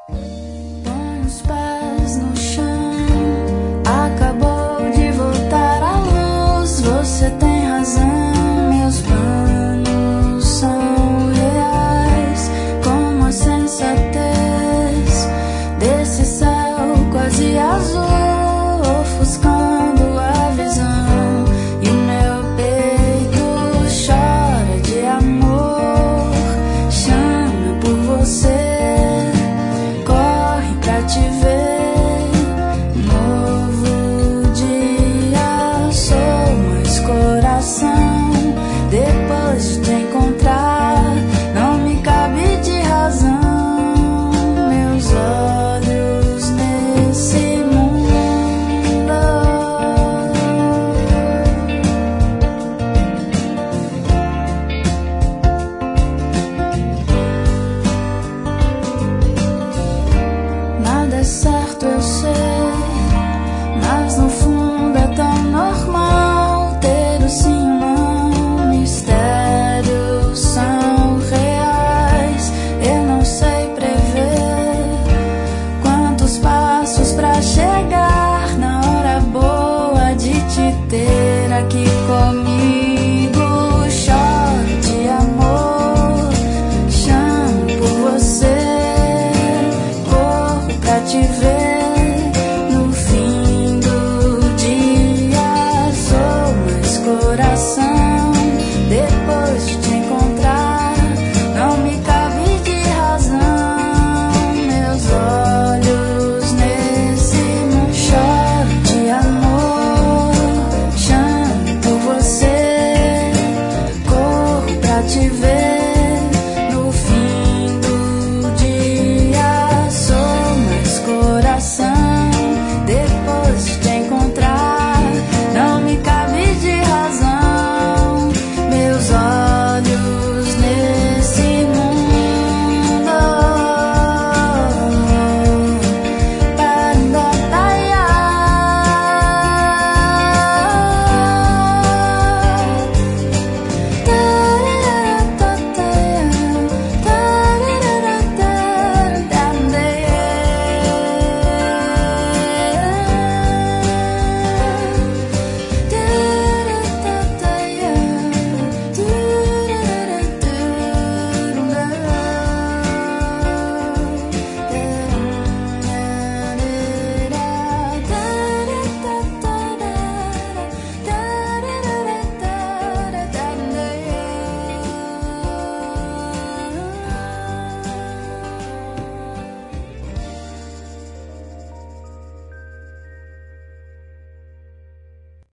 Põe os pés no chão, acabou de voltar à luz. Você tem razão, meus planos são reais, como a sensatez desse céu quase azul, ofuscando a visão. E o meu peito chora de amor, chama por você, corre pra te ver. Novo dia, sou mais coração. Depois de te encontrar, não me cabe de razão meus olhos nesse mundo. Nada é certo, eu sei.